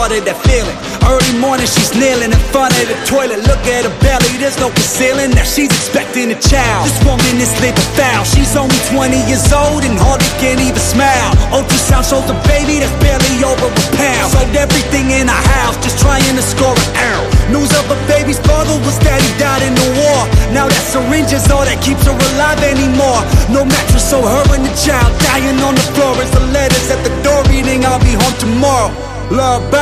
part of that feeling. Early morning, she's kneeling in front of the toilet. Look at her belly, there's no concealing that she's expecting a child. This woman is living foul. She's only 20 years old and hardly can even smile. Ultrasound shows a baby that's barely over a pound. Sold everything in her house, just trying to score an ounce. News of her baby's father was that he died in the war. Now that syringe is all that keeps her alive anymore. No mattress, so her and the child dying on the floor. As the letters at the door reading, I'll be home tomorrow. Love.